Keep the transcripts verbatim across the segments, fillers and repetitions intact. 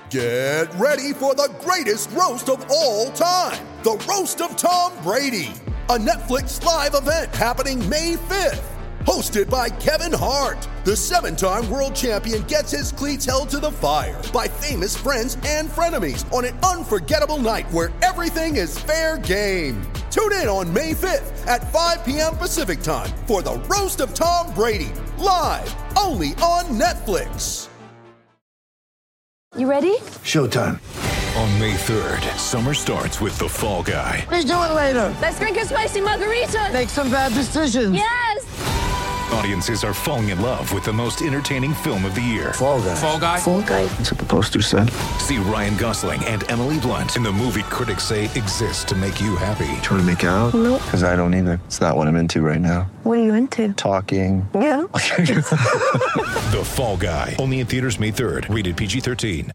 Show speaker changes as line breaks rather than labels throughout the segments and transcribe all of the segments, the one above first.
Get ready for the greatest roast of all time, the Roast of Tom Brady, a Netflix live event happening May fifth. Hosted by Kevin Hart, the seven-time world champion gets his cleats held to the fire by famous friends and frenemies on an unforgettable night where everything is fair game. Tune in on May fifth at five p.m. Pacific time for the Roast of Tom Brady, live only on Netflix.
You ready?
Showtime.
On May third, summer starts with The Fall Guy.
Let's do it later.
Let's drink a spicy margarita.
Make some bad decisions.
Yes!
Audiences are falling in love with the most entertaining film of the year.
Fall Guy.
Fall Guy?
Fall Guy.
That's what the poster said.
See Ryan Gosling and Emily Blunt in the movie critics say exists to make you happy.
Trying to make it out?
Nope.
Because I don't either. It's not what I'm into right now.
What are you into?
Talking.
Yeah.
The Fall Guy. Only in theaters May third. Rated P G thirteen.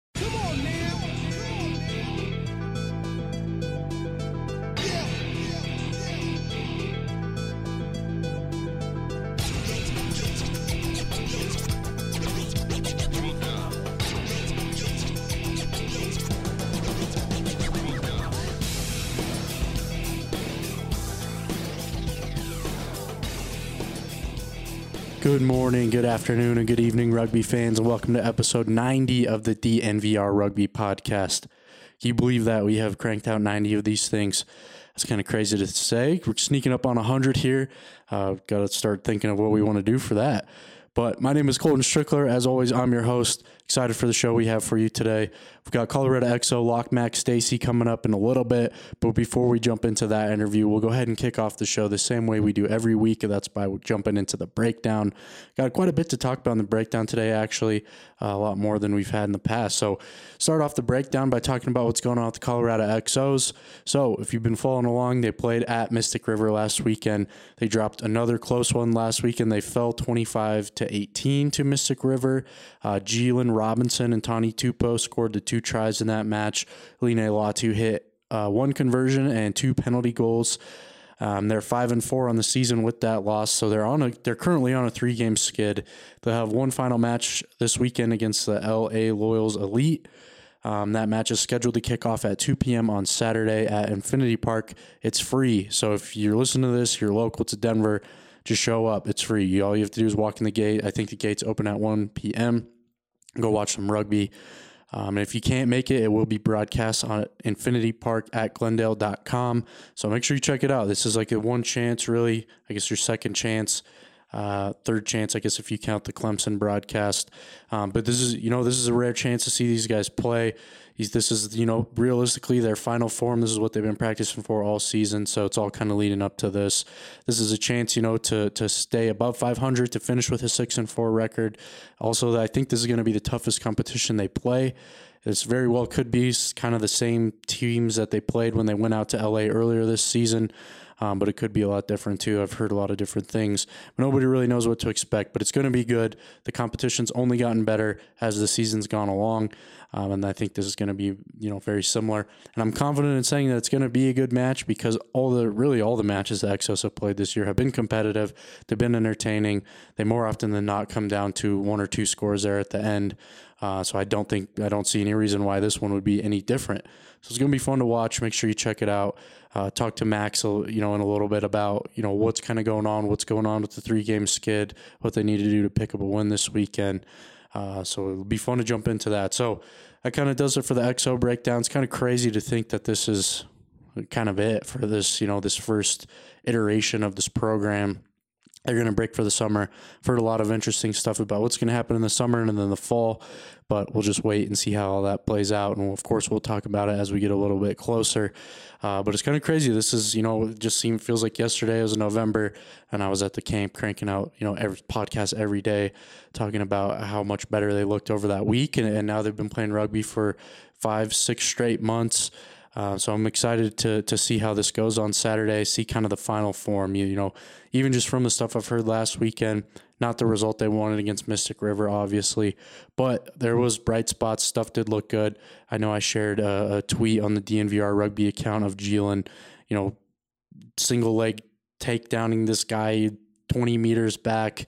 Good morning, good afternoon, and good evening, rugby fans, and welcome to episode ninety of the D N V R Rugby Podcast. Can you believe that we have cranked out ninety of these things? That's kind of crazy to say. We're sneaking up on one hundred here. Uh, got to start thinking of what we want to do for that. But my name is Colton Strickler. As always, I'm your host. Excited for the show we have for you today. We've got Colorado X O Lock Mac Stacy coming up in a little bit. But before we jump into that interview, we'll go ahead and kick off the show the same way we do every week. And that's by jumping into the breakdown. Got quite a bit to talk about in the breakdown today, actually. Uh, a lot more than we've had in the past. So start off the breakdown by talking about what's going on with the Colorado X Os. So if you've been following along, they played at Mystic River last weekend. They dropped another close one last weekend. They fell twenty-five to eighteen to Mystic River. Uh, Jalen Robinson and Tani Tupou scored the two tries in that match. Line Latu hit uh, one conversion and two penalty goals. Um, they're five and four on the season with that loss, so they're on a they're currently on a three game skid. They'll have one final match this weekend against the L A Loyals Elite. Um, that match is scheduled to kick off at two p.m. on Saturday at Infinity Park. It's free, so if you're listening to this, you're local to Denver, just show up. It's free. All you have to do is walk in the gate. I think the gates open at one p.m. Go watch some rugby. Um, and if you can't make it, it will be broadcast on Infinity Park at Glendale dot com. So make sure you check it out. This is like a one chance, really. I guess your second chance, uh, third chance, I guess, if you count the Clemson broadcast. Um, but this is, you know, this is a rare chance to see these guys play. He's, this is, you know, realistically their final form. This is what they've been practicing for all season. So it's all kind of leading up to this. This is a chance, you know, to to stay above five hundred, to finish with a six and four record. Also, I think this is going to be the toughest competition they play. This very well could be kind of the same teams that they played when they went out to L A earlier this season. Um, but it could be a lot different too. I've heard a lot of different things. Nobody really knows what to expect, but it's going to be good. The competition's only gotten better as the season's gone along, um, and I think this is going to be, you know, very similar. And I'm confident in saying that it's going to be a good match because all the really all the matches the X Os have played this year have been competitive. They've been entertaining. They more often than not come down to one or two scores there at the end. Uh, so I don't think I don't see any reason why this one would be any different. So it's going to be fun to watch. Make sure you check it out. Uh, talk to Max, you know, in a little bit about, you know, what's kind of going on, what's going on with the three-game skid, what they need to do to pick up a win this weekend. Uh, so it'll be fun to jump into that. So that kind of does it for the X O breakdown. It's kind of crazy to think that this is kind of it for this, you know, this first iteration of this program. They're going to break for the summer. I've heard a lot of interesting stuff about what's going to happen in the summer and then the fall, but we'll just wait and see how all that plays out. And of course, we'll talk about it as we get a little bit closer. Uh, but it's kind of crazy. This is, you know, it just seems feels like yesterday was November, and I was at the camp cranking out, you know, every podcast every day, talking about how much better they looked over that week, and, and now they've been playing rugby for five, six straight months. Uh, so I'm excited to to see how this goes on Saturday, see kind of the final form. You, you know, even just from the stuff I've heard last weekend, not the result they wanted against Mystic River, obviously, but there was bright spots. Stuff did look good. I know I shared a, a tweet on the D N V R rugby account of Jalen, you know, single leg takedowning this guy twenty meters back.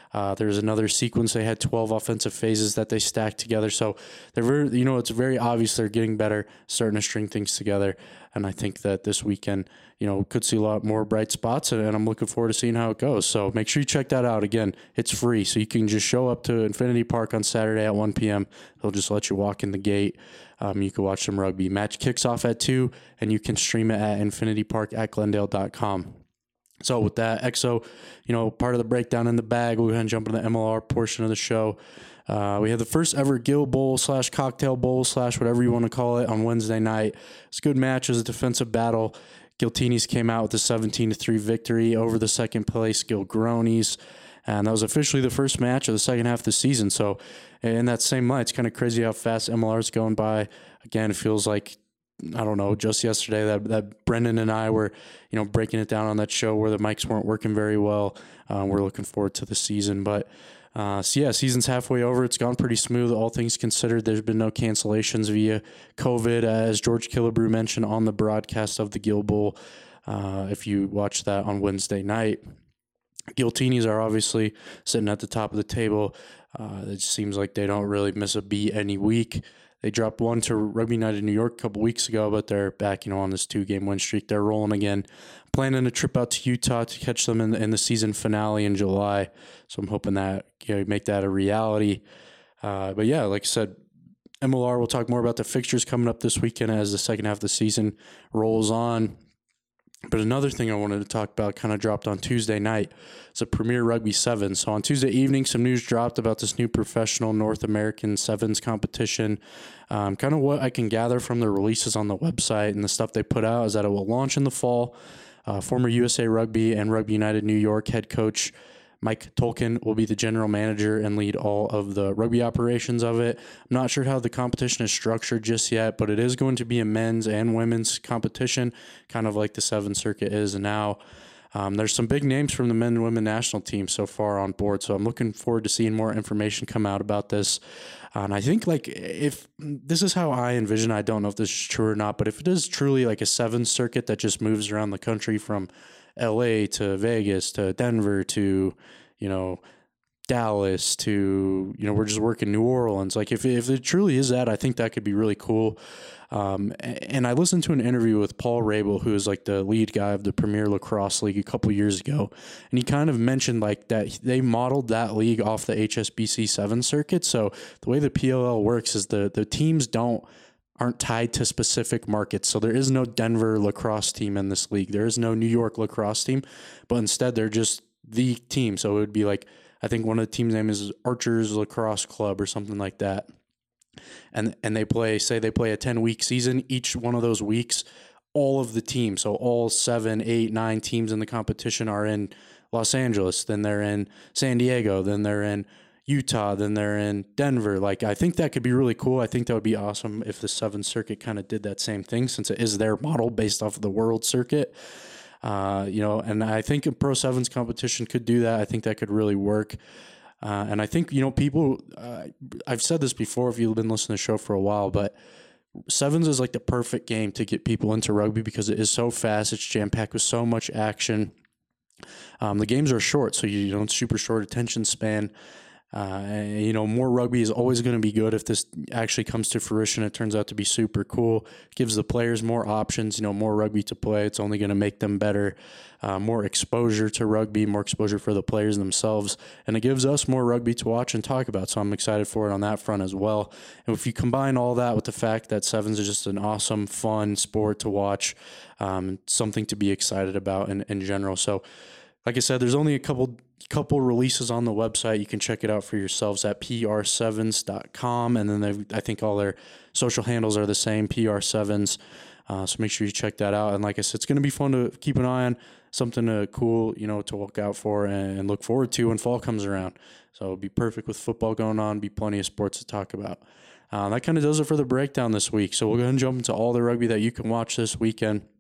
Uh, there's another sequence. They had twelve offensive phases that they stacked together. So they're very, you know, it's very obvious they're getting better, starting to string things together. And I think that this weekend, you know, could see a lot more bright spots, and, and I'm looking forward to seeing how it goes. So make sure you check that out. Again, it's free, so you can just show up to Infinity Park on Saturday at one p.m. They'll just let you walk in the gate. Um, you can watch some rugby. Match kicks off at two, and you can stream it at infinity park at glendale dot com. So with that, X O, you know, part of the breakdown in the bag, we're going to jump into the M L R portion of the show. Uh, we had the first ever Gill Bowl slash Cocktail Bowl slash whatever you want to call it on Wednesday night. It's a good match. It was a defensive battle. Giltinis came out with a seventeen to three victory over the second place Gilgronis. And that was officially the first match of the second half of the season. So in that same night, it's kind of crazy how fast M L R is going by. Again, it feels like, I don't know, just yesterday that, that Brendan and I were, you know, breaking it down on that show where the mics weren't working very well. Uh, we're looking forward to the season. But, uh, so yeah, season's halfway over. It's gone pretty smooth, all things considered. There's been no cancellations via COVID, as George Killebrew mentioned on the broadcast of the Gill Bowl. Uh, if you watch that on Wednesday night. Giltinis are obviously sitting at the top of the table. Uh, it seems like they don't really miss a beat any week. They dropped one to Rugby United New York a couple weeks ago, but they're back, you know, on this two-game win streak. They're rolling again. Planning a trip out to Utah to catch them in the, in the season finale in July. So I'm hoping that, you know, make that a reality. Uh, but yeah, like I said, M L R, we'll talk more about the fixtures coming up this weekend as the second half of the season rolls on. But another thing I wanted to talk about kind of dropped on Tuesday night. It's a Premier Rugby Sevens. So on Tuesday evening, some news dropped about this new professional North American Sevens competition. Um, kind of what I can gather from the releases on the website and the stuff they put out is that it will launch in the fall. Uh, former U S A Rugby and Rugby United New York head coach Mike Tolkien will be the general manager and lead all of the rugby operations of it. I'm not sure how the competition is structured just yet, but it is going to be a men's and women's competition, kind of like the Seven Circuit is now. Um, there's some big names from the men and women national teams so far on board, so I'm looking forward to seeing more information come out about this. Uh, and I think, like, if this is how I envision, I don't know if this is true or not, but if it is truly like a Seven Circuit that just moves around the country from L A to Vegas to Denver to, you know, Dallas to, you know, we're just working New Orleans. Like, if, if it truly is that, I think that could be really cool. Um, and I listened to an interview with Paul Rabel, who is like the lead guy of the Premier Lacrosse League a couple years ago. And he kind of mentioned like that they modeled that league off the H S B C seven circuit. So the way the P L L works is the, the teams don't, aren't tied to specific markets. So there is no Denver lacrosse team in this league. There is no New York lacrosse team, but instead they're just the team. So it would be like, I think one of the team's name is Archers Lacrosse Club or something like that. And and they play, say they play a ten-week season. Each one of those weeks, all of the teams, so all seven, eight, nine teams in the competition are in Los Angeles. Then they're in San Diego. Then they're in Utah. Then they're in Denver. Like, I think that could be really cool. I think that would be awesome if the Seventh Circuit kind of did that same thing, since it is their model based off of the World Circuit. Uh, you know, and I think a Pro Sevens competition could do that. I think that could really work. Uh, and I think, you know, people, uh, I've said this before if you've been listening to the show for a while, but Sevens is like the perfect game to get people into rugby because it is so fast. It's jam-packed with so much action. Um, the games are short, so you don't super short attention span. Uh, and, you know, more rugby is always going to be good if this actually comes to fruition. It turns out to be super cool. It gives the players more options, you know, more rugby to play. It's only going to make them better, uh, more exposure to rugby, more exposure for the players themselves. And it gives us more rugby to watch and talk about. So I'm excited for it on that front as well. And if you combine all that with the fact that Sevens is just an awesome, fun sport to watch, um, something to be excited about in, in general. So, like I said, there's only a couple couple releases on the website. You can check it out for yourselves at P R sevens dot com. And then I think all their social handles are the same, P R sevens. Uh, so make sure you check that out. And like I said, it's going to be fun to keep an eye on, something to cool, you know, to look out for and look forward to when fall comes around. So it'll be perfect with football going on, be plenty of sports to talk about. Uh, that kind of does it for the breakdown this week. So we'll go ahead and jump into all the rugby that you can watch this weekend.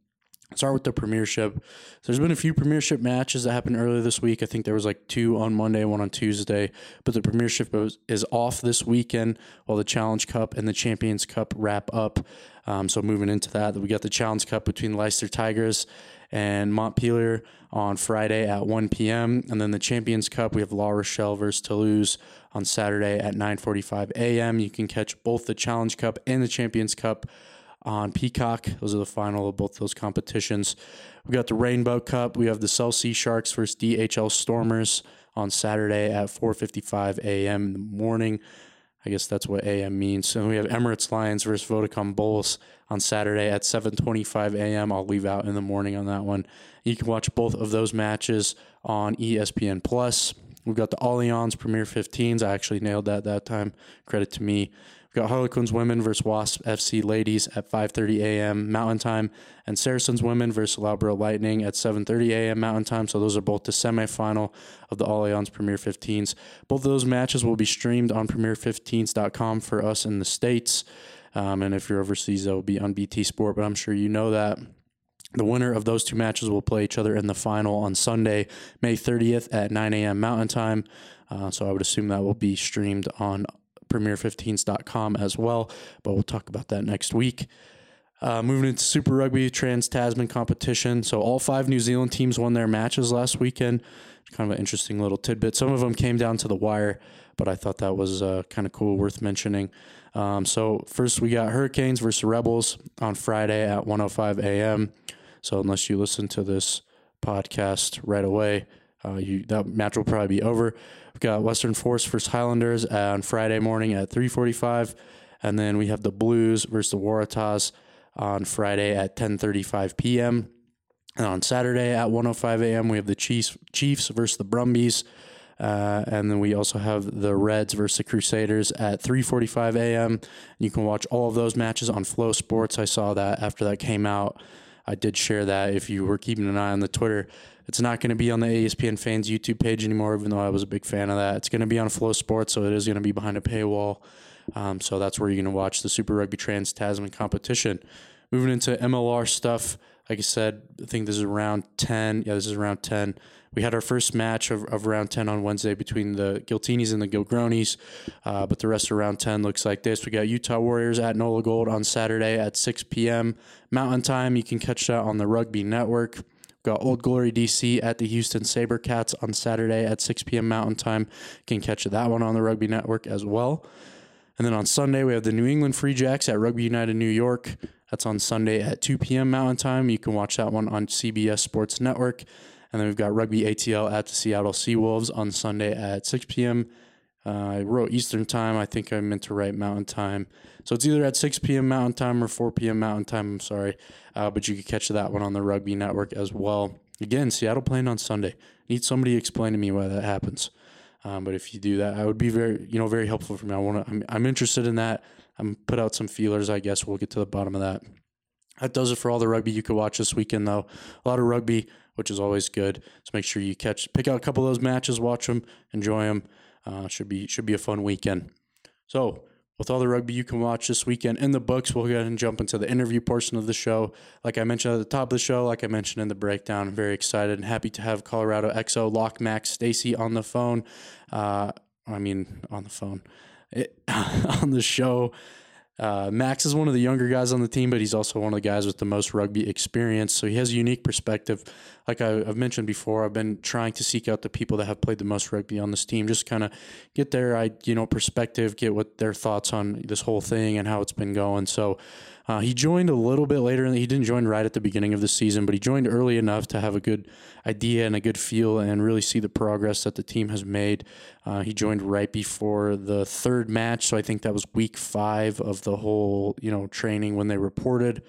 Start with the Premiership. There's been a few Premiership matches that happened earlier this week. I think there was like two on Monday, one on Tuesday. But the Premiership is off this weekend while the Challenge Cup and the Champions Cup wrap up. Um, so moving into that, we got the Challenge Cup between Leicester Tigers and Montpellier on Friday at one p.m. And then the Champions Cup, we have La Rochelle versus Toulouse on Saturday at nine forty-five a.m. You can catch both the Challenge Cup and the Champions Cup on Peacock. Those are the final of both those competitions. We got the Rainbow Cup. We have the Cell Sea Sharks versus D H L Stormers on Saturday at four fifty-five a.m. in the morning. I guess that's what A M means. And we have Emirates Lions versus Vodacom Bulls on Saturday at seven twenty-five a.m. I'll leave out in the morning on that one. You can watch both of those matches on E S P N Plus. We've got the Allianz Premier fifteens. I actually nailed that that time. Credit to me. We've got Harlequins Women versus Wasp F C Ladies at five thirty a.m. Mountain Time, and Saracens Women versus Loughborough Lightning at seven thirty a.m. Mountain Time. So those are both the semifinal of the Allianz Premier fifteens. Both of those matches will be streamed on premier fifteens dot com for us in the States. Um, and if you're overseas, that will be on B T Sport, but I'm sure you know that. The winner of those two matches will play each other in the final on Sunday, May thirtieth at nine a.m. Mountain Time. Uh, so I would assume that will be streamed on premier fifteens dot com as well, but we'll talk about that next week. Uh, moving into Super Rugby Trans-Tasman competition. So all five New Zealand teams won their matches last weekend. Kind of an interesting little tidbit. Some of them came down to the wire, but I thought that was uh, kind of cool, worth mentioning. Um, so first we got Hurricanes versus Rebels on Friday at one oh five a.m. So unless you listen to this podcast right away, Uh, you, that match will probably be over. We've got Western Force versus Highlanders on Friday morning at three forty-five, and then we have the Blues versus the Waratahs on Friday at ten thirty-five p.m. And on Saturday at one oh five a.m. we have the Chiefs, Chiefs versus the Brumbies, uh, and then we also have the Reds versus the Crusaders at three forty-five a.m. You can watch all of those matches on Flow Sports. I saw that after that came out. I did share that if you were keeping an eye on the Twitter. It's not going to be on the E S P N Fans YouTube page anymore, even though I was a big fan of that. It's going to be on Flow Sports, so it is going to be behind a paywall. Um, so that's where you're going to watch the Super Rugby Trans-Tasman competition. Moving into M L R stuff, like I said, I think this is round ten. Yeah, this is round ten. We had our first match of, of round ten on Wednesday between the Giltinis and the Gilgronis, uh, but the rest of round ten looks like this. We got Utah Warriors at Nola Gold on Saturday at six p.m. Mountain Time. You can catch that on the Rugby Network. We've got Old Glory D C at the Houston Sabercats on Saturday at six p.m. Mountain Time. You can catch that one on the Rugby Network as well. And then on Sunday, we have the New England Free Jacks at Rugby United New York. That's on Sunday at two p.m. Mountain Time. You can watch that one on C B S Sports Network. And then we've got Rugby A T L at the Seattle Seawolves on Sunday at six p.m. Uh, I wrote Eastern Time. I think I meant to write Mountain Time. So it's either at six p.m. Mountain Time or four p.m. Mountain Time. I'm sorry. Uh, but you can catch that one on the Rugby Network as well. Again, Seattle playing on Sunday. Need somebody to explain to me why that happens. Um, but if you do that, I would be very, you know, very helpful for me. I want to. I'm, I'm interested in that. I'm put out some feelers. I guess we'll get to the bottom of that. That does it for all the rugby you could watch this weekend, though. A lot of rugby, which is always good. So make sure you catch, pick out a couple of those matches, watch them, enjoy them. Uh, should be should be a fun weekend. So with all the rugby you can watch this weekend in the books, we'll go ahead and jump into the interview portion of the show. Like I mentioned at the top of the show, like I mentioned in the breakdown, I'm very excited and happy to have Colorado X O lock Max Stacy on the phone. Uh, I mean, on the phone, it, on the show. Uh, Max is one of the younger guys on the team, but he's also one of the guys with the most rugby experience. So he has a unique perspective. Like I, I've mentioned before, I've been trying to seek out the people that have played the most rugby on this team, just kind of get their, I you know, perspective, get what their thoughts on this whole thing and how it's been going. So uh, he joined a little bit later, and he didn't join right at the beginning of the season, but he joined early enough to have a good idea and a good feel and really see the progress that the team has made. Uh, he joined right before the third match, so I think that was week five of the whole, you know, training when they reported.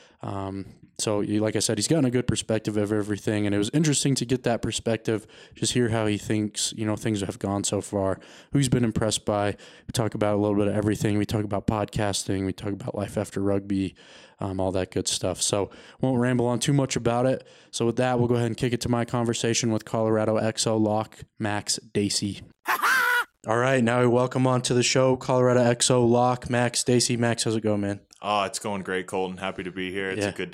Um, so like I said, he's gotten a good perspective of everything, and it was interesting to get that perspective, just hear how he thinks, you know, things have gone so far, who he's been impressed by. We talk about a little bit of everything. We talk about podcasting. We talk about life after rugby, um, all that good stuff. So won't ramble on too much about it. So with that, we'll go ahead and kick it to my conversation with Colorado X O lock Max Stacy. All right, now we welcome on to the show Colorado X O lock Max Stacy. Max, how's it going, man?
Oh, it's going great, Colton. Happy to be here. It's
yeah.
a good day.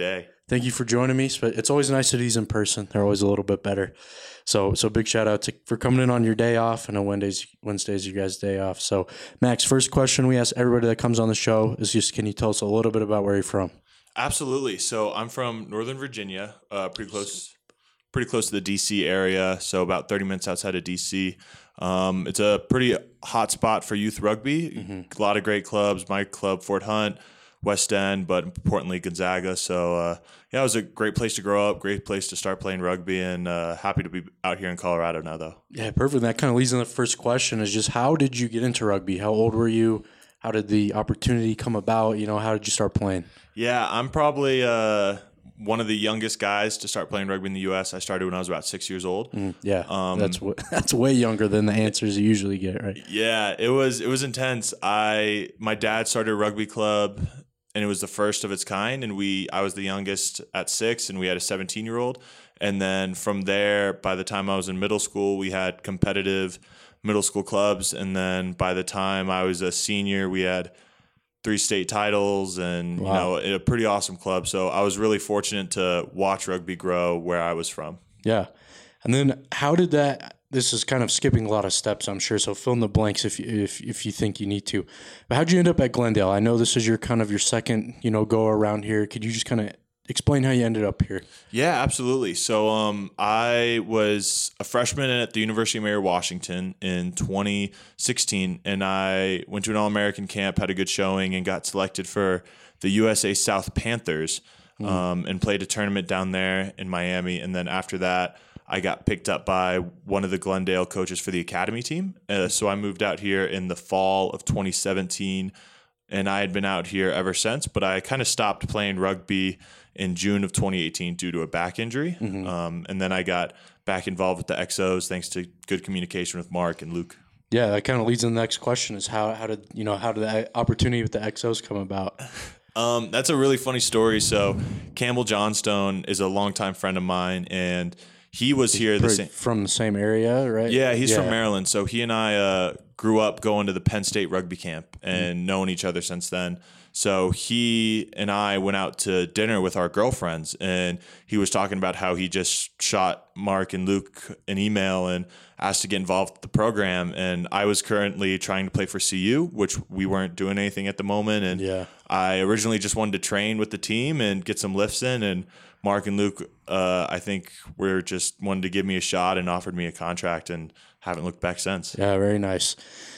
thank you for joining me. But it's always nice that he's in person. They're always a little bit better. So, so big shout out to for coming in on your day off. I know Wednesdays, Wednesdays, your guys' day off. So, Max, first question we ask everybody that comes on the show is just, can you tell us a little bit about where you're from?
Absolutely. So, I'm from Northern Virginia, uh, pretty close, pretty close to the D C area. So, about thirty minutes outside of D C. Um, it's a pretty hot spot for youth rugby. Mm-hmm. A lot of great clubs. My club, Fort Hunt, West End, but importantly Gonzaga. So uh, yeah, it was a great place to grow up, great place to start playing rugby, and uh, happy to be out here in Colorado now, though. Yeah,
perfect. That kind of leads into the first question: is just how did you get into rugby? How old were you? How did the opportunity come about? You know, how did you start playing?
Yeah, I'm probably uh, one of the youngest guys to start playing rugby in the U S. I started when I was about six years old.
Mm, yeah, um, that's w- that's way younger than the answers you usually get, right?
Yeah, it was it was intense. I my dad started a rugby club, and it was the first of its kind. And we I was the youngest at six, and we had a seventeen year old. And then from there, by the time I was in middle school, we had competitive middle school clubs. And then by the time I was a senior, we had three state titles and, wow. you know, a pretty awesome club. So I was really fortunate to watch rugby grow where I was from.
Yeah. And then how did that, this is kind of skipping a lot of steps, I'm sure. So fill in the blanks if you, if, if you think you need to. But how'd you end up at Glendale? I know this is your kind of your second, you know, go around here. Could you just kind of explain how you ended up here?
Yeah, absolutely. So um, I was a freshman at the University of Mary Washington in twenty sixteen, and I went to an All-American camp, had a good showing, and got selected for the U S A South Panthers um, mm. and played a tournament down there in Miami. And then after that, I got picked up by one of the Glendale coaches for the academy team. Uh, so I moved out here in the fall of twenty seventeen, and I had been out here ever since, but I kind of stopped playing rugby in June of twenty eighteen due to a back injury. Mm-hmm. Um, and then I got back involved with the X Os thanks to good communication with Mark and Luke.
Yeah, that kind of leads to the next question is how, how did, you know, how did the opportunity with the X Os come about?
Um, that's a really funny story. So Campbell Johnstone is a longtime friend of mine, and he was he's here the same,
from the same area, right?
Yeah, he's yeah. from Maryland. So he and I uh, grew up going to the Penn State rugby camp and mm-hmm. known each other since then. So he and I went out to dinner with our girlfriends, and he was talking about how he just shot Mark and Luke an email and asked to get involved with the program. And I was currently trying to play for C U, which we weren't doing anything at the moment. And
yeah.
I originally just wanted to train with the team and get some lifts in. And Mark and Luke, uh, I think, were just wanted to give me a shot and offered me a contract, and haven't looked back since.
Yeah, very nice.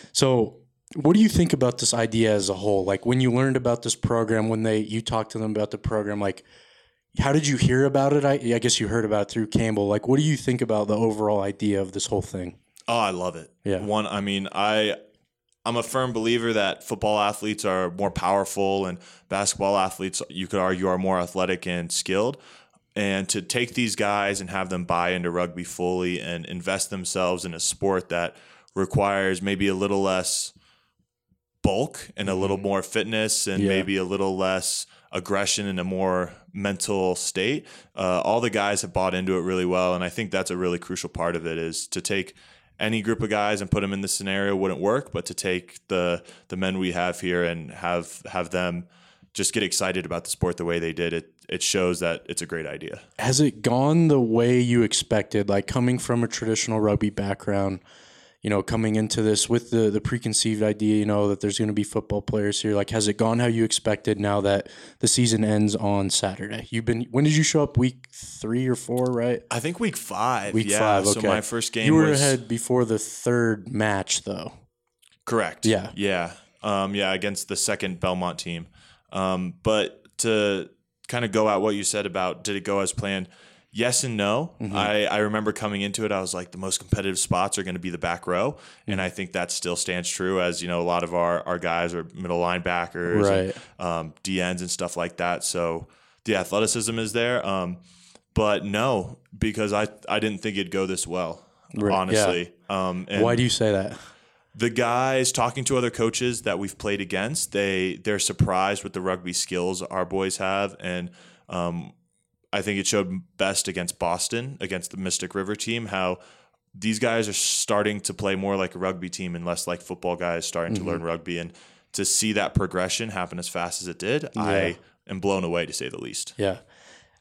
So what do you think about this idea as a whole? Like when you learned about this program, when they you talked to them about the program, like how did you hear about it? I, I guess you heard about it through Campbell. Like what do you think about the overall idea of this whole thing?
Oh, I love it.
Yeah.
One, I mean, I I'm a firm believer that football athletes are more powerful, and basketball athletes, you could argue, are more athletic and skilled. And to take these guys and have them buy into rugby fully and invest themselves in a sport that requires maybe a little less bulk and a little more fitness and yeah. maybe a little less aggression and a more mental state. Uh, all the guys have bought into it really well. And I think that's a really crucial part of it, is to take any group of guys and put them in this scenario wouldn't work, but to take the the men we have here and have have them just get excited about the sport the way they did, it it shows that it's a great idea.
Has it gone the way you expected? Like coming from a traditional rugby background, you know, coming into this with the, the preconceived idea, you know, that there's going to be football players here. Like, has it gone how you expected now that the season ends on Saturday? You've been, when did you show up? Week three or four, right?
I think week five.
Week
yeah.
five, okay.
So my first game
You were
was...
ahead before the third match, though.
Correct.
Yeah.
Yeah. Um, yeah, against the second Belmont team. Um, but to kind of go at what you said about did it go as planned, yes and no. Mm-hmm. I, I remember coming into it, I was like, the most competitive spots are going to be the back row. Mm-hmm. And I think that still stands true, as, you know, a lot of our, our guys are middle linebackers,
right.
and, um, D Ns and stuff like that. So the athleticism is there. Um, but no, because I, I didn't think it'd go this well, right. honestly.
Yeah.
Um, and
Why do you say that?
The guys, talking to other coaches that we've played against, they, they're surprised with the rugby skills our boys have. And, um, I think it showed best against Boston, against the Mystic River team, how these guys are starting to play more like a rugby team and less like football guys starting mm-hmm. to learn rugby. And to see that progression happen as fast as it did, yeah. I am blown away, to say the least.
Yeah.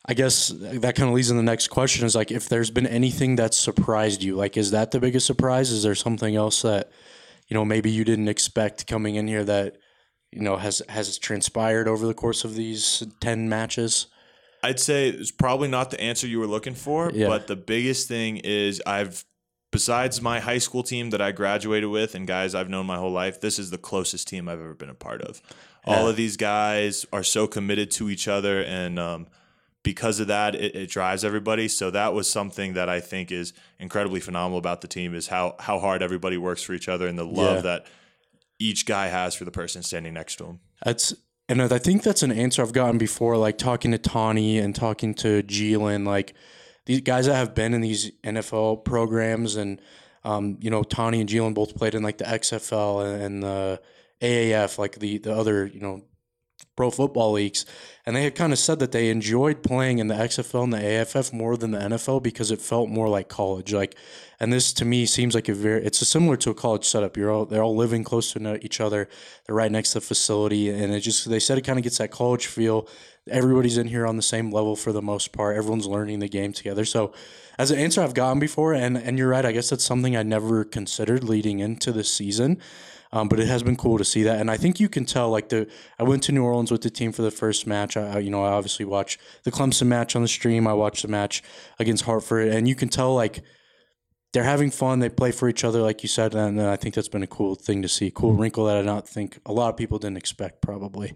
I guess that kind of leads in the next question is like, if there's been anything that surprised you, like, is that the biggest surprise? Is there something else that, you know, maybe you didn't expect coming in here that, you know, has, has transpired over the course of these ten matches?
I'd say it's probably not the answer you were looking for,
Yeah.
but the biggest thing is I've, besides my high school team that I graduated with and guys I've known my whole life, this is the closest team I've ever been a part of.
Yeah.
All of these guys are so committed to each other, and um, because of that, it, it drives everybody. So that was something that I think is incredibly phenomenal about the team, is how how hard everybody works for each other and the love
Yeah.
that each guy has for the person standing next to him.
That's and I think that's an answer I've gotten before, like talking to Tawny and talking to Jalen, like these guys that have been in these N F L programs, and um, you know, Tawny and Jalen both played in like the X F L and the A A F, like the the other, you know, pro football leagues, and they had kind of said that they enjoyed playing in the X F L and the A F F more than the N F L because it felt more like college. Like, and this to me seems like a very, it's a similar to a college setup. You're all, they're all living close to each other. They're right next to the facility, and it just, they said it kind of gets that college feel. Everybody's in here on the same level for the most part. Everyone's learning the game together. So as an answer I've gotten before, and, and you're right, I guess that's something I never considered leading into the season. Um, but it has been cool to see that, and I think you can tell. Like the, I went to New Orleans with the team for the first match. I, you know, I obviously watched the Clemson match on the stream. I watched the match against Hartford, and you can tell like they're having fun. They play for each other, like you said, and I think that's been a cool thing to see. Cool wrinkle that I don't think a lot of people didn't expect, probably.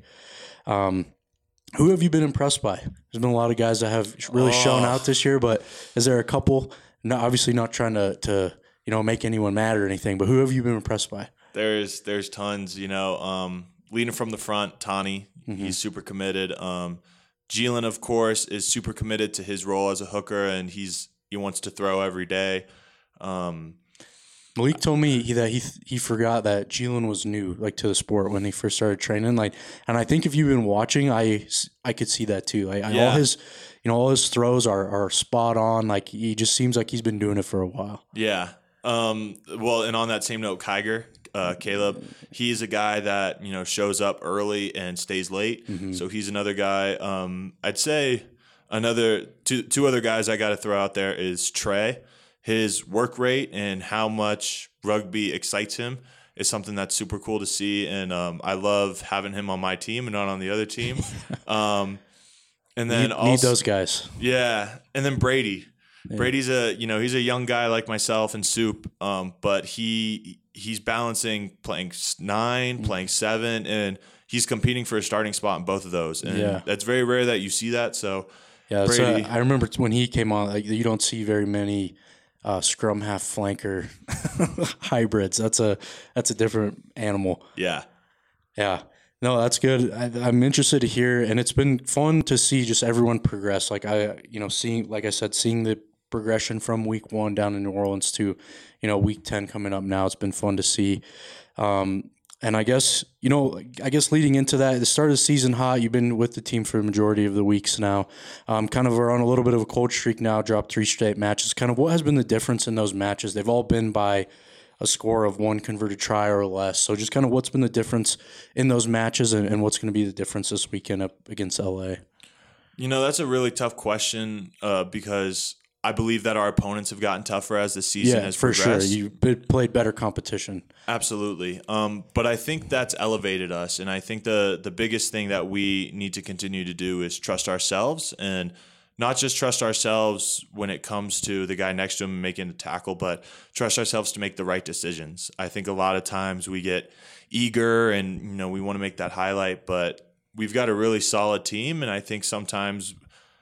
Um, who have you been impressed by? There's been a lot of guys that have really oh. shown out this year, but is there a couple? No, obviously not trying to to you know make anyone mad or anything, but who have you been impressed by?
There's there's tons, you know, um, leading from the front, Tawny,
Mm-hmm.
he's super committed. Um, Jalen, of course, is super committed to his role as a hooker, and he's he wants to throw every day. Um,
Malik told me he, that he he forgot that Jalen was new, like, to the sport when he first started training. Like, and I think if you've been watching, I, I could see that too. Like,
Yeah.
all his, you know, all his throws are, are spot on. Like, he just seems like he's been doing it for a while.
Yeah. Um, well, and on that same note, Kiger, uh, Caleb, he's a guy that, you know, shows up early and stays late.
Mm-hmm.
So he's another guy. Um, I'd say another two two other guys I got to throw out there is Trey. His work rate and how much rugby excites him is something that's super cool to see. And um, I love having him on my team and not on the other team. Um, and then
need,
also,
need those guys.
Yeah. And then Brady.
Yeah.
Brady's a, you know, he's a young guy like myself and Soup, um, but he he's balancing playing nine,
Mm-hmm.
playing seven, and he's competing for a starting spot in both of those. And
Yeah.
that's very rare that you see that. So
Yeah, so
Brady,
I remember when he came on, like, you don't see very many uh, scrum half flanker hybrids. That's a that's a different animal.
yeah.
Yeah. No, that's good. I, I'm interested to hear, and it's been fun to see just everyone progress. Like I, you know, seeing, like I said, seeing the progression from week one down in New Orleans to, you know, week ten coming up now. It's been fun to see. Um, and I guess, you know, I guess leading into that, the start of the season hot, you've been with the team for the majority of the weeks now. Um, kind of are on a little bit of a cold streak now, dropped three straight matches. Kind of what has been the difference in those matches? They've all been by a score of one converted try or less. So just kind of what's been the difference in those matches, and, and what's going to be the difference this weekend up against L A?
You know, that's a really tough question uh, because I believe that our opponents have gotten tougher as the season
Yeah,
has
for
progressed.
sure. You've been- played better competition.
Absolutely. Um, but I think that's elevated us. And I think the the biggest thing that we need to continue to do is trust ourselves, and not just trust ourselves when it comes to the guy next to him making the tackle, but trust ourselves to make the right decisions. I think a lot of times we get eager and, you know, we want to make that highlight, but we've got a really solid team. And I think sometimes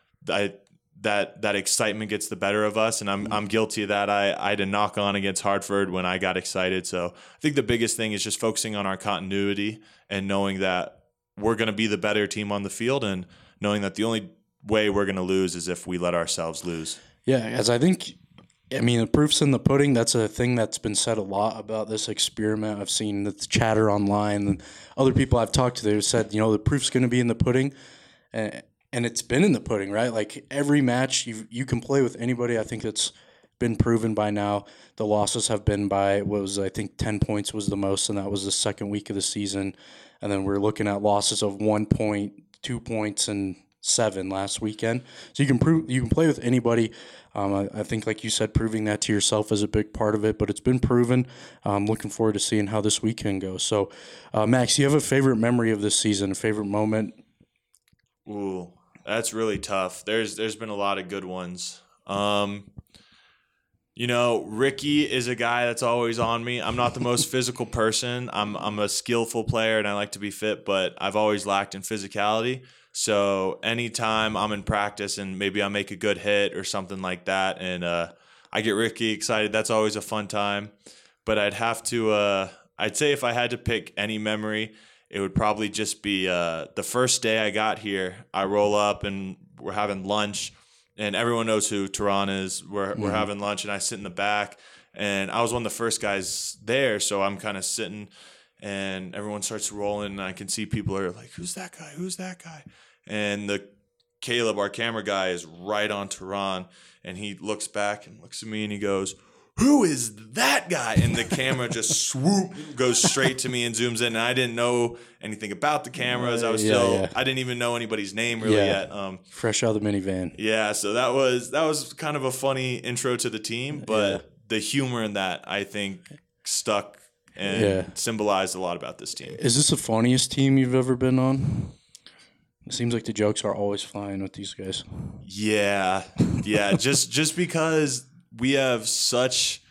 I, that that excitement gets the better of us, and I'm I'm guilty of that. I, I had a knock on against Hartford when I got excited. So I think the biggest thing is just focusing on our continuity and knowing that we're going to be the better team on the field, and knowing that the only way we're going to lose is if we let ourselves lose.
Yeah, as I think, I mean, the proof's in the pudding. That's a thing that's been said a lot about this experiment. I've seen the chatter online, and other people I've talked to, they've said, you know, the proof's going to be in the pudding. And And it's been in the pudding, right? Like every match, you you can play with anybody. I think that's been proven by now. The losses have been by, what was, I think ten points was the most, and that was the second week of the season. And then we're looking at losses of one point, two points, and seven last weekend. So you can prove you can play with anybody. Um, I, I think, like you said, proving that to yourself is a big part of it, but it's been proven. I'm looking forward to seeing how this weekend goes. So, uh, Max, do you have a favorite memory of this season, a favorite moment?
Ooh, that's really tough. There's there's been a lot of good ones. Um, you know, Ricky is a guy that's always on me. I'm not the most physical person. I'm I'm a skillful player and I like to be fit, but I've always lacked in physicality. So anytime I'm in practice and maybe I make a good hit or something like that, and uh, I get Ricky excited, that's always a fun time. But I'd have to, uh, I'd say if I had to pick any memory, it would probably just be uh, the first day I got here. I roll up and we're having lunch, and everyone knows who Tehran is. We're mm-hmm. we're having lunch, and I sit in the back, and I was one of the first guys there, so I'm kind of sitting. And everyone starts rolling, and I can see people are like, who's that guy? Who's that guy? And the Caleb, our camera guy, is right on Tehran, and he looks back and looks at me, and he goes, who is that guy? And the camera just swoop goes straight to me and zooms in. And I didn't know anything about the cameras. I was
yeah,
still,
yeah.
I didn't even know anybody's name really
yeah.
yet. Um,
Fresh out of the minivan.
Yeah, so that was that was kind of a funny intro to the team, but yeah. the humor in that, I think, stuck and yeah. symbolized a lot about this team.
Is this the funniest team you've ever been on? It seems like the jokes are always flying with these guys.
Yeah, yeah. just just because we have such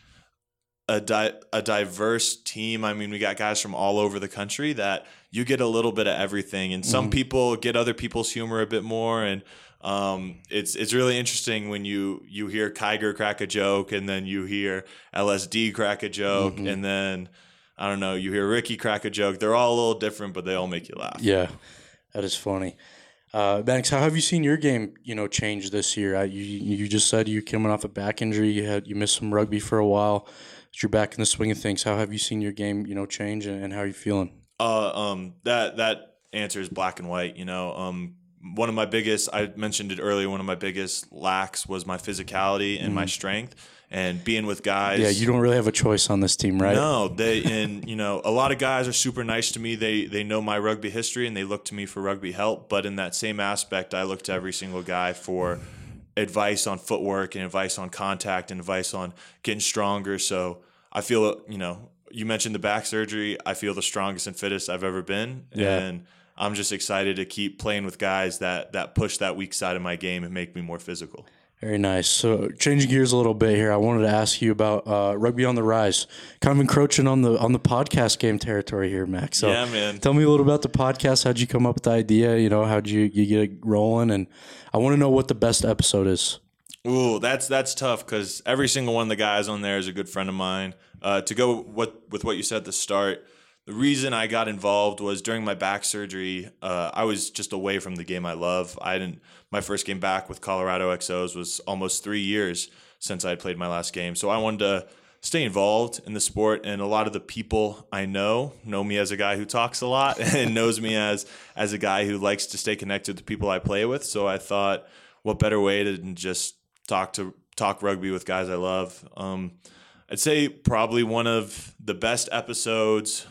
a di- a diverse team. I mean, we got guys from all over the country that you get a little bit of everything, and some mm-hmm. people get other people's humor a bit more, and um, it's it's really interesting when you you hear Kiger crack a joke, and then you hear L S D crack a joke, mm-hmm. and then I don't know, you hear Ricky crack a joke. They're all a little different, but they all make you laugh.
Yeah, that is funny. Uh, Max, how have you seen your game, you know, change this year? I, you you just said you came off a back injury. You had you missed some rugby for a while, but you're back in the swing of things. How have you seen your game, you know, change, and, and how are you feeling?
Uh, um, that that answer is black and white. You know, um, one of my biggest, I mentioned it earlier, one of my biggest lacks was my physicality and mm-hmm. my strength. And being with guys.
Yeah, you don't really have a choice on this team, right?
No, they and you know, a lot of guys are super nice to me. They they know my rugby history and they look to me for rugby help. But in that same aspect, I look to every single guy for advice on footwork and advice on contact and advice on getting stronger. So I feel, you know, you mentioned the back surgery. I feel the strongest and fittest I've ever been. Yeah. And I'm just excited to keep playing with guys that that push that weak side of my game and make me more physical.
Very nice. So changing gears a little bit here, I wanted to ask you about uh, Rugby on the Rise, kind of encroaching on the on the podcast game territory here, Max. So
yeah, man.
Tell me a little about the podcast. How'd you come up with the idea? You know, how'd you, you get it rolling? And I want to know what the best episode is.
Ooh, that's that's tough because every single one of the guys on there is a good friend of mine. Uh, to go what with what you said at the start, the reason I got involved was during my back surgery. Uh, I was just away from the game I love. I didn't. My first game back with Colorado X Os was almost three years since I had played my last game. So I wanted to stay involved in the sport, and a lot of the people I know know me as a guy who talks a lot and knows me as as a guy who likes to stay connected to people I play with. So I thought, what better way than just talk to talk rugby with guys I love. Um, I'd say probably one of the best episodes.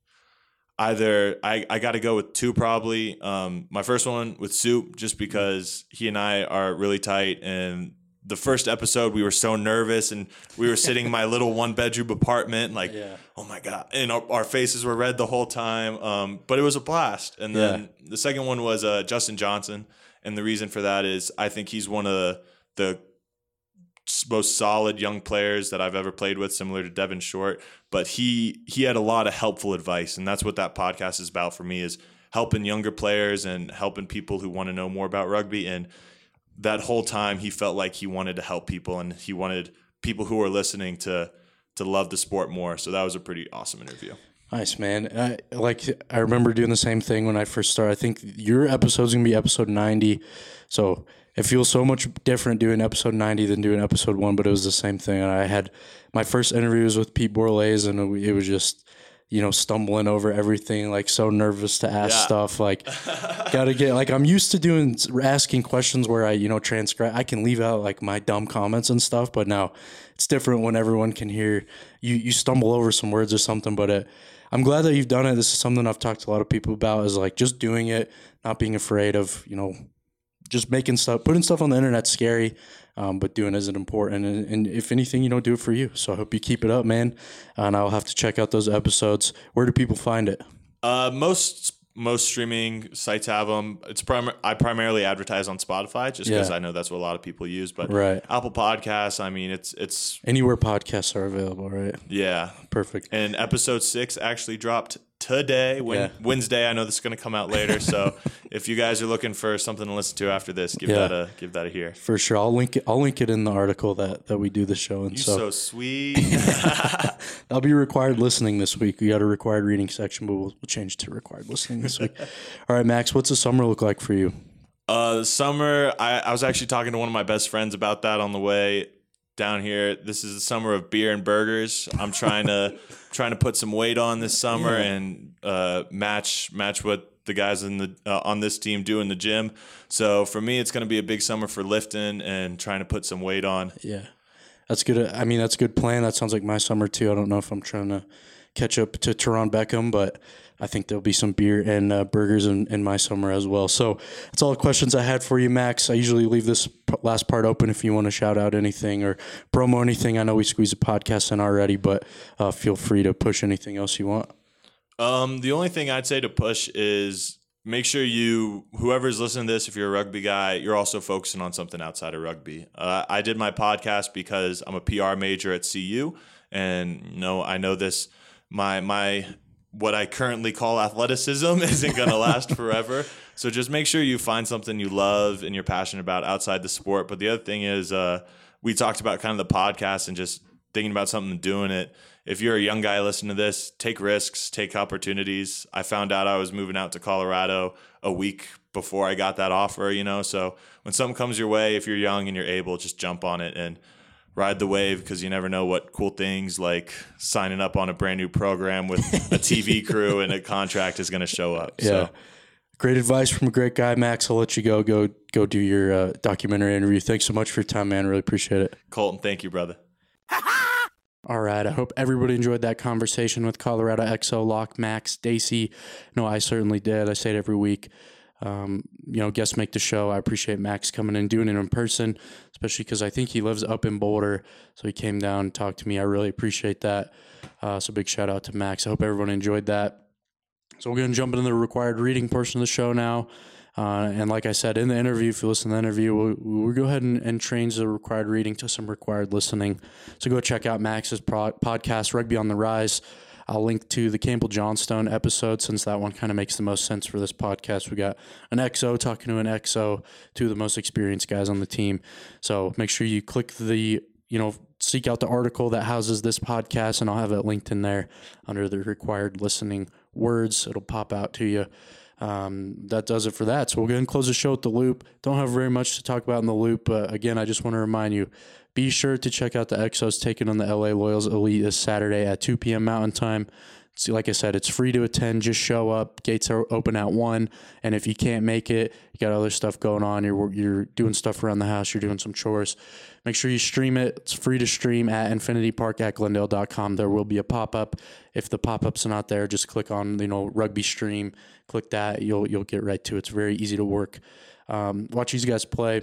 Either I, I got to go with two probably. Um, my first one with Soup, just because he and I are really tight. And the first episode, we were so nervous, and we were sitting in my little one bedroom apartment, like, yeah. oh my God. And our, our faces were red the whole time. Um, but it was a blast. And then yeah. the second one was uh, Justin Johnson. And the reason for that is I think he's one of the, the most solid young players that I've ever played with, similar to Devin Short. But he he had a lot of helpful advice, and that's what that podcast is about for me, is helping younger players and helping people who want to know more about rugby. And that whole time he felt like he wanted to help people, and he wanted people who were listening to to love the sport more. So that was a pretty awesome interview.
Nice, man. I, like I remember doing the same thing when I first started. I think your episode's going to be episode ninety. So it feels so much different doing episode ninety than doing episode one, but it was the same thing. And I had my first interviews with Pete Borlase, and it was just, you know, stumbling over everything, like so nervous to ask yeah. stuff. Like, gotta get, like, I'm used to doing, asking questions where I, you know, transcribe, I can leave out like my dumb comments and stuff, but now it's different when everyone can hear you, you stumble over some words or something. But it, I'm glad that you've done it. This is something I've talked to a lot of people about, is like just doing it, not being afraid of, you know, just making stuff, putting stuff on the internet's scary, um, but doing isn't important. And, and if anything, you don't do it for you. So I hope you keep it up, man. And I'll have to check out those episodes. Where do people find it?
Uh, most most streaming sites have them. It's prim- I primarily advertise on Spotify just because
Yeah.
I know that's what a lot of people use. But
Right.
Apple Podcasts, I mean, it's it's
Anywhere podcasts are available, right?
yeah.
Perfect.
And episode six actually dropped today, when,
Yeah.
Wednesday. I know this is going to come out later, so if you guys are looking for something to listen to after this, give
Yeah.
that a give that a hear.
For sure. I'll link it. I'll link it in the article that, that we do the show. And
You
so,
so sweet.
I'll be required listening this week. We got a required reading section, but we'll, we'll change to required listening this week. All right, Max, what's the summer look like for you?
Uh, summer, I, I was actually talking to one of my best friends about that on the way down here. This is the summer of beer and burgers. I'm trying to trying to put some weight on this summer and uh, match match what the guys in the uh, on this team do in the gym. So for me, it's going to be a big summer for lifting and trying to put some weight on.
Yeah, that's good. I mean, that's a good plan. That sounds like my summer too. I don't know if I'm trying to catch up to Teron Beckham, but I think there'll be some beer and uh, burgers in, in my summer as well. So that's all the questions I had for you, Max. I usually leave this p- last part open if you want to shout out anything or promo anything. I know we squeezed a podcast in already, but uh, feel free to push anything else you want.
Um, the only thing I'd say to push is make sure you, whoever's listening to this, if you're a rugby guy, you're also focusing on something outside of rugby. Uh, I did my podcast because I'm a P R major at C U, and you know, I know this, my, my, what I currently call athleticism isn't going to last forever. So just make sure you find something you love and you're passionate about outside the sport. But the other thing is, uh, we talked about kind of the podcast and just thinking about something and doing it. If you're a young guy listening to this, take risks, take opportunities. I found out I was moving out to Colorado a week before I got that offer, you know. So when something comes your way, if you're young and you're able, just jump on it and ride the wave, because you never know what cool things like signing up on a brand new program with a T V crew and a contract is going to show up.
Yeah.
So
Great advice from a great guy, Max. I'll let you go. Go go do your uh, documentary interview. Thanks so much for your time, man. Really appreciate it.
Colton, thank you, brother.
All right. I hope everybody enjoyed that conversation with Colorado X O lock Max Dacey. No, I certainly did. I say it every week. Um, you know, guests make the show. I appreciate Max coming and doing it in person, especially because I think he lives up in Boulder. So he came down and talked to me. I really appreciate that. Uh, so big shout out to Max. I hope everyone enjoyed that. So we're going to jump into the required reading portion of the show now. Uh, and like I said, in the interview, if you listen to the interview, we'll, we'll go ahead and, and change the required reading to some required listening. So go check out Max's pro- podcast, Rugby on the Rise. I'll link to the Campbell Johnstone episode, since that one kind of makes the most sense for this podcast. We got an X O talking to an X O, two of the most experienced guys on the team. So make sure you click the, you know, seek out the article that houses this podcast, and I'll have it linked in there under the required listening words. It'll pop out to you. Um, that does it for that. So we'll go ahead and close the show with the loop. Don't have very much to talk about in the loop, but again, I just want to remind you, be sure to check out the X Os taking on the L A Loyals Elite this Saturday at two p.m. Mountain Time. So like I said, it's free to attend. Just show up. Gates are open at one. And if you can't make it, you got other stuff going on. You're you're doing stuff around the house. You're doing some chores. Make sure you stream it. It's free to stream at infinity park at glendale dot com. There will be a pop-up. If the pop-up's not there, just click on, you know, rugby stream. Click that. You'll you'll get right to it. It's very easy to work. Um, watch these guys play.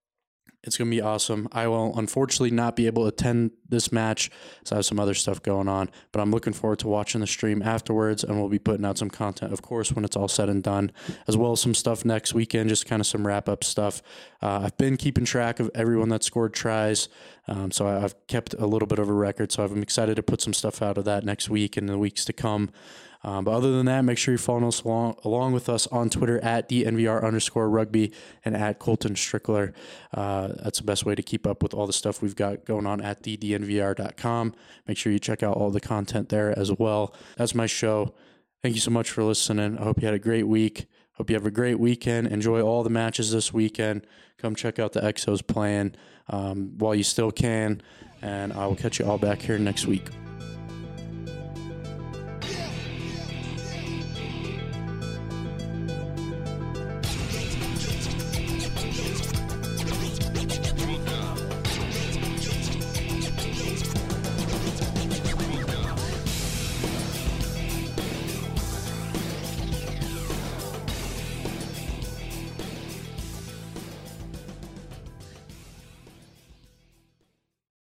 It's going to be awesome. I will unfortunately not be able to attend this match, so I have some other stuff going on, but I'm looking forward to watching the stream afterwards, and we'll be putting out some content, of course, when it's all said and done, as well as some stuff next weekend, just kind of some wrap-up stuff. Uh, I've been keeping track of everyone that scored tries, um, so I've kept a little bit of a record, so I'm excited to put some stuff out of that next week and the weeks to come. Um, but other than that, make sure you follow us along, along with us on Twitter at D N V R underscore rugby and at Colton Strickler. Uh, that's the best way to keep up with all the stuff we've got going on at the D N V R dot com. Make sure you check out all the content there as well. That's my show. Thank you so much for listening. I hope you had a great week. Hope you have a great weekend. Enjoy all the matches this weekend. Come check out the X Os playing um, while you still can. And I will catch you all back here next week.